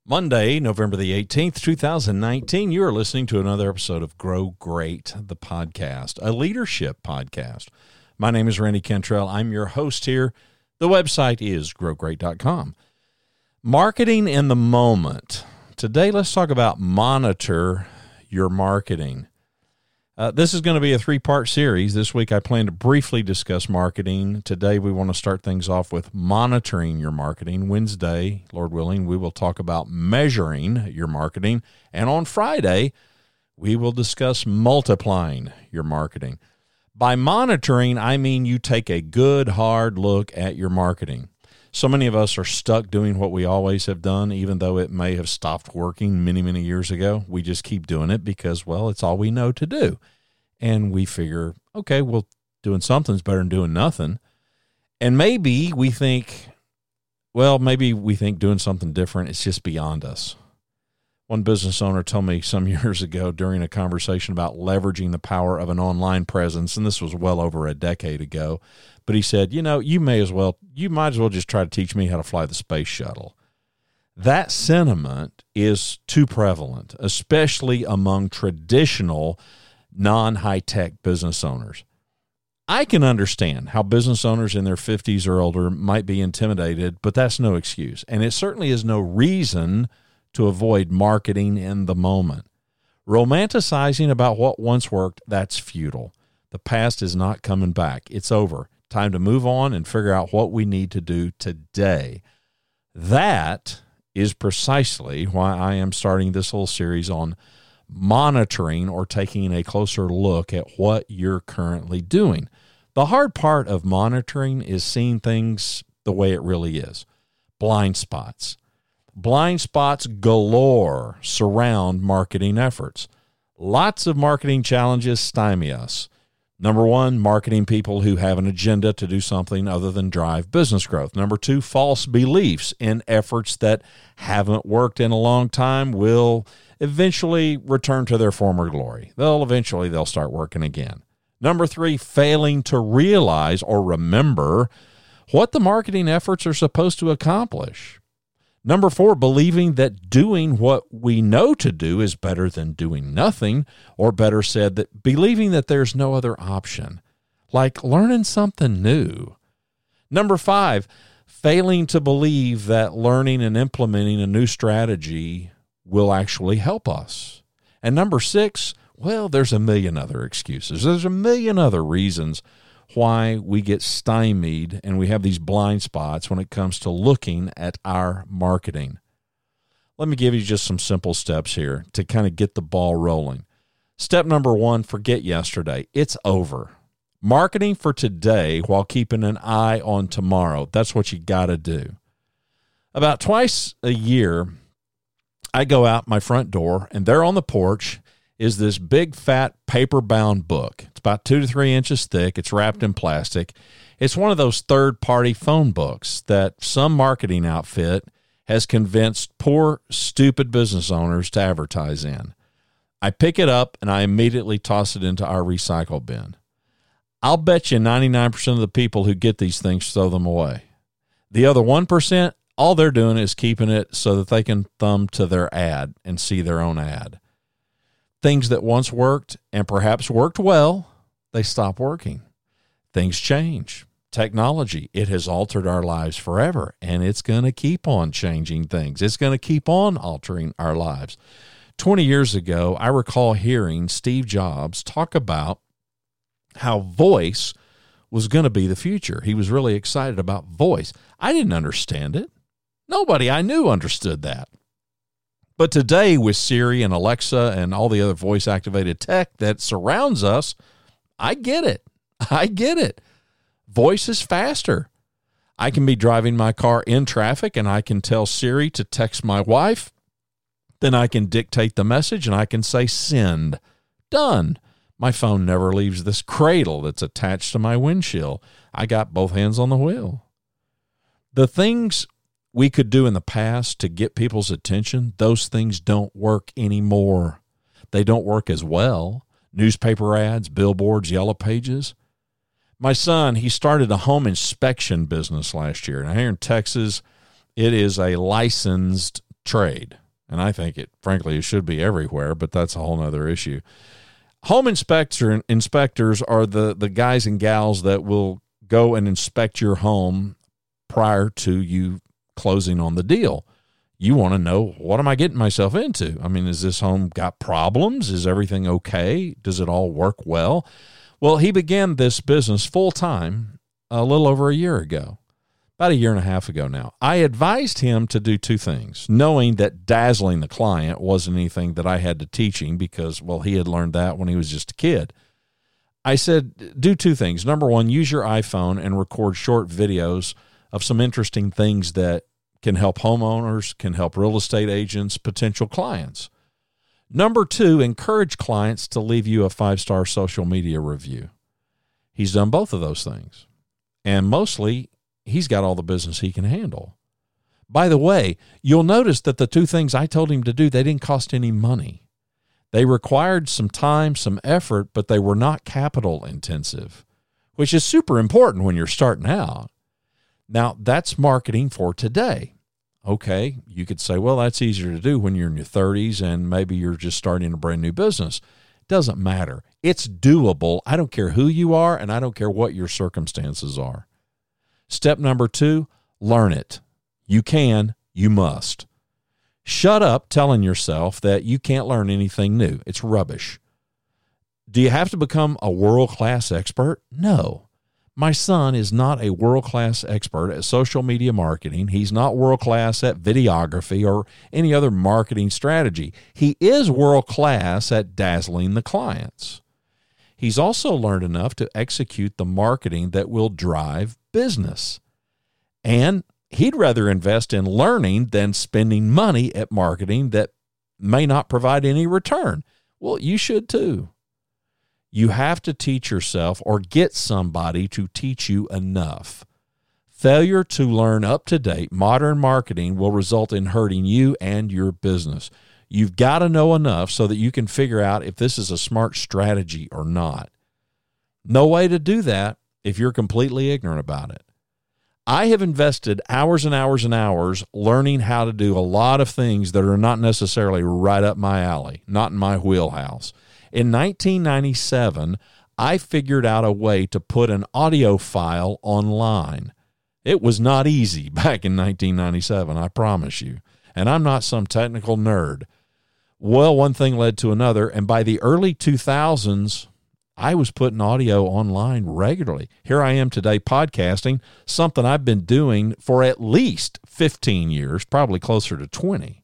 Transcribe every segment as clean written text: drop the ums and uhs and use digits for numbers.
Monday, November the 18th, 2019, you are listening to another episode of Grow Great, the podcast, a leadership podcast. My name is Randy Cantrell. I'm your host here. The website is growgreat.com. Marketing in the moment. Today, let's talk about monitor your marketing. This is going to be a three-part series. This week, I plan to briefly discuss marketing. Today, we want to start things off with monitoring your marketing. Wednesday, Lord willing, we will talk about measuring your marketing. And on Friday, we will discuss multiplying your marketing. By monitoring, I mean you take a good, hard look at your marketing. So many of us are stuck doing what we always have done, even though it may have stopped working many, many years ago. We just keep doing it because, well, it's all we know to do. And we figure, okay, well, doing something's better than doing nothing. And maybe we think doing something different, it's just beyond us. One business owner told me some years ago during a conversation about leveraging the power of an online presence, and this was well over a decade ago, but he said, you might as well just try to teach me how to fly the space shuttle. That sentiment is too prevalent, especially among traditional non-high-tech business owners. I can understand how business owners in their 50s or older might be intimidated, but that's no excuse. And it certainly is no reason to avoid marketing in the moment. Romanticizing about what once worked, that's futile. The past is not coming back. It's over. Time to move on and figure out what we need to do today. That is precisely why I am starting this whole series on monitoring or taking a closer look at what you're currently doing. The hard part of monitoring is seeing things the way it really is. Blind spots. Blind spots galore surround marketing efforts. Lots of marketing challenges stymie us. Number one, marketing people who have an agenda to do something other than drive business growth. Number two, false beliefs in efforts that haven't worked in a long time will eventually return to their former glory. They'll start working again. Number three, failing to realize or remember what the marketing efforts are supposed to accomplish. Number four, believing that doing what we know to do is better than doing nothing, or better said, that believing that there's no other option, like learning something new. Number five, failing to believe that learning and implementing a new strategy will actually help us. And number six, well, there's a million other excuses. There's a million other reasons why we get stymied and we have these blind spots when it comes to looking at our marketing. Let me give you just some simple steps here to kind of get the ball rolling. Step number one, forget yesterday. It's over. Marketing for today while keeping an eye on tomorrow. That's what you got to do. About twice a year, I go out my front door, and there on the porch is this big, fat, paper-bound book. It's about 2 to 3 inches thick. It's wrapped in plastic. It's one of those third-party phone books that some marketing outfit has convinced poor, stupid business owners to advertise in. I pick it up, and I immediately toss it into our recycle bin. I'll bet you 99% of the people who get these things throw them away. The other 1%, all they're doing is keeping it so that they can thumb to their ad and see their own ad. Things that once worked and perhaps worked well, they stop working. Things change. Technology, it has altered our lives forever, and it's going to keep on changing things. It's going to keep on altering our lives. 20 years ago, I recall hearing Steve Jobs talk about how voice was going to be the future. He was really excited about voice. I didn't understand it. Nobody I knew understood that. But today, with Siri and Alexa and all the other voice-activated tech that surrounds us, I get it. Voice is faster. I can be driving my car in traffic, and I can tell Siri to text my wife. Then I can dictate the message, and I can say, send. Done. My phone never leaves this cradle that's attached to my windshield. I got both hands on the wheel. The things we could do in the past to get people's attention, those things don't work anymore. They don't work as well. Newspaper ads, billboards, yellow pages. My son, he started a home inspection business last year. Now here in Texas, it is a licensed trade. And I think frankly, it should be everywhere, but that's a whole nother issue. Home inspectors are the guys and gals that will go and inspect your home prior to you closing on the deal. You want to know, what am I getting myself into? I mean, has this home got problems? Is everything okay? Does it all work well? Well, he began this business full time a little over a year ago, about a year and a half ago now. I advised him to do two things, knowing that dazzling the client wasn't anything that I had to teach him because, well, he had learned that when he was just a kid. I said, do two things. Number one, use your iPhone and record short videos of some interesting things that can help homeowners, can help real estate agents, potential clients. Number two, encourage clients to leave you a 5-star social media review. He's done both of those things. And mostly, he's got all the business he can handle. By the way, you'll notice that the two things I told him to do, they didn't cost any money. They required some time, some effort, but they were not capital intensive, which is super important when you're starting out. Now, that's marketing for today. Okay, you could say, well, that's easier to do when you're in your 30s and maybe you're just starting a brand new business. Doesn't matter. It's doable. I don't care who you are, and I don't care what your circumstances are. Step number 2, learn it. You can, you must. Shut up telling yourself that you can't learn anything new. It's rubbish. Do you have to become a world-class expert? No. My son is not a world-class expert at social media marketing. He's not world-class at videography or any other marketing strategy. He is world-class at dazzling the clients. He's also learned enough to execute the marketing that will drive business. And he'd rather invest in learning than spending money at marketing that may not provide any return. Well, you should too. You have to teach yourself or get somebody to teach you enough. Failure to learn up-to-date modern marketing will result in hurting you and your business. You've got to know enough so that you can figure out if this is a smart strategy or not. No way to do that if you're completely ignorant about it. I have invested hours and hours and hours learning how to do a lot of things that are not necessarily right up my alley, not in my wheelhouse. In 1997, I figured out a way to put an audio file online. It was not easy back in 1997, I promise you. And I'm not some technical nerd. Well, one thing led to another, and by the early 2000s, I was putting audio online regularly. Here I am today podcasting, something I've been doing for at least 15 years, probably closer to 20.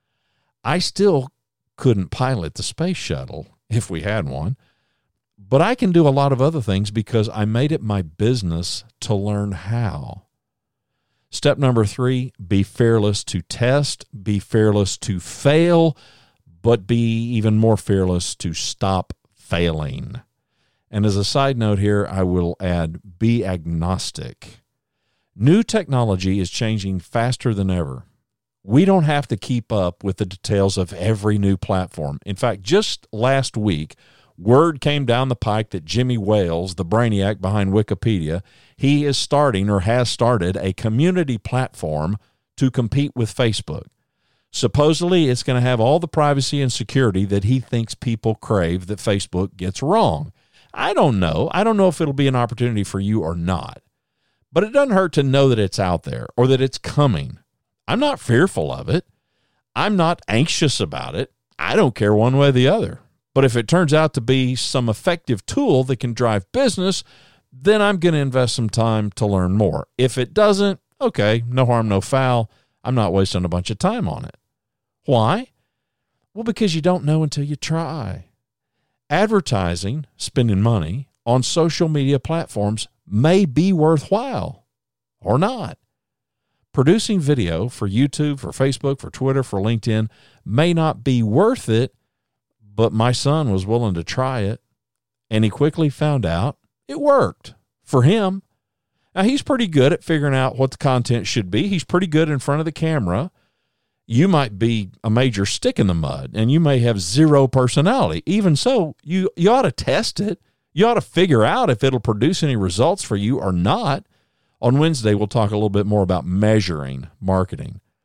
I still couldn't pilot the space shuttle if we had one, but I can do a lot of other things because I made it my business to learn how. Step number 3, be fearless to test, be fearless to fail, but be even more fearless to stop failing. And as a side note here, I will add, be agnostic. New technology is changing faster than ever. We don't have to keep up with the details of every new platform. In fact, just last week, word came down the pike that Jimmy Wales, the brainiac behind Wikipedia, he is starting or has started a community platform to compete with Facebook. Supposedly, it's going to have all the privacy and security that he thinks people crave that Facebook gets wrong. I don't know. I don't know if it'll be an opportunity for you or not. But it doesn't hurt to know that it's out there or that it's coming. I'm not fearful of it. I'm not anxious about it. I don't care one way or the other. But if it turns out to be some effective tool that can drive business, then I'm going to invest some time to learn more. If it doesn't, okay, no harm, no foul. I'm not wasting a bunch of time on it. Why? Well, because you don't know until you try. Advertising, spending money on social media platforms may be worthwhile or not. Producing video for YouTube, for Facebook, for Twitter, for LinkedIn may not be worth it, but my son was willing to try it, and he quickly found out it worked for him. Now, he's pretty good at figuring out what the content should be. He's pretty good in front of the camera. You might be a major stick in the mud, and you may have zero personality. Even so, you ought to test it. You ought to figure out if it'll produce any results for you or not. On Wednesday, we'll talk a little bit more about measuring marketing.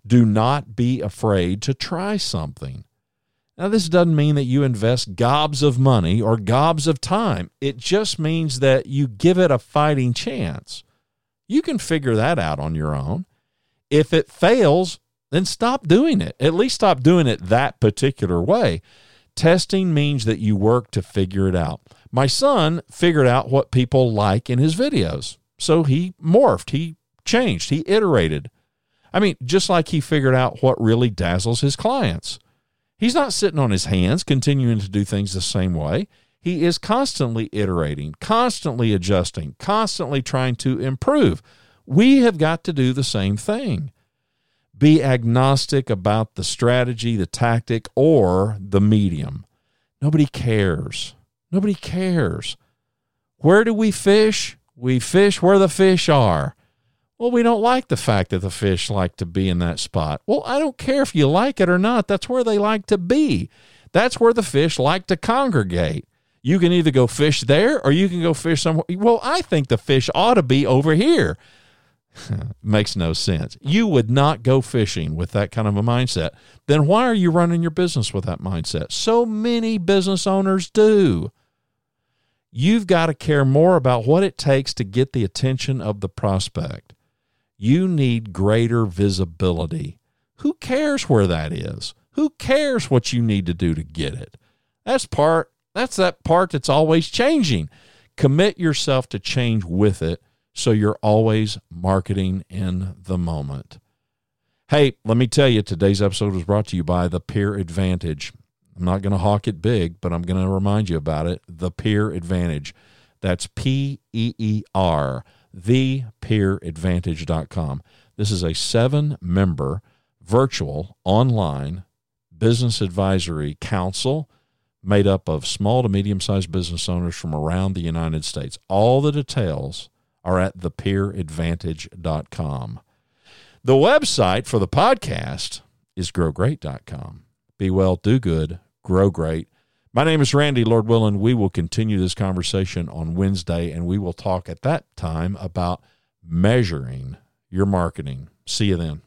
Do not be afraid to try something. Now, this doesn't mean that you invest gobs of money or gobs of time. It just means that you give it a fighting chance. You can figure that out on your own. If it fails, then stop doing it. At least stop doing it that particular way. Testing means that you work to figure it out. My son figured out what people like in his videos. So he morphed, he changed, he iterated. I mean, just like he figured out what really dazzles his clients. He's not sitting on his hands continuing to do things the same way. He is constantly iterating, constantly adjusting, constantly trying to improve. We have got to do the same thing. Be agnostic about the strategy, the tactic, or the medium. Nobody cares. Nobody cares. Where do we fish? We fish where the fish are. Well, we don't like the fact that the fish like to be in that spot. Well, I don't care if you like it or not. That's where they like to be. That's where the fish like to congregate. You can either go fish there or you can go fish somewhere. Well, I think the fish ought to be over here. Makes no sense. You would not go fishing with that kind of a mindset. Then why are you running your business with that mindset? So many business owners do. You've got to care more about what it takes to get the attention of the prospect. You need greater visibility. Who cares where that is? Who cares what you need to do to get it? That's that part that's always changing. Commit yourself to change with it so you're always marketing in the moment. Hey, let me tell you, today's episode was brought to you by The Peer Advantage. I'm not going to hawk it big, but I'm going to remind you about it. The Peer Advantage. That's P-E-E-R, thepeeradvantage.com. This is a 7-member virtual online business advisory council made up of small to medium-sized business owners from around the United States. All the details are at thepeeradvantage.com. The website for the podcast is growgreat.com. Be well, do good, grow great. My name is Randy. Lord willing, we will continue this conversation on Wednesday, and we will talk at that time about measuring your marketing. See you then.